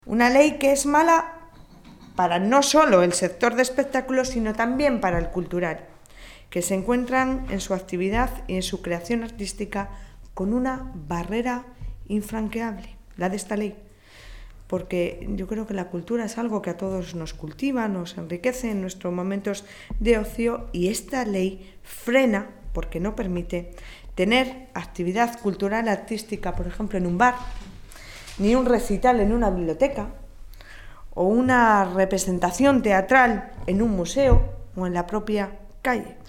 Una ley que es mala para no solo el sector de espectáculos, sino también para el cultural, que se encuentran en su actividad y en su creación artística con una barrera infranqueable, la de esta ley. Porque yo creo que la cultura es algo que a todos nos cultiva, nos enriquece en nuestros momentos de ocio, y esta ley frena, porque no permite, tener actividad cultural artística, por ejemplo, en un bar, ni un recital en una biblioteca, o una representación teatral en un museo o en la propia calle.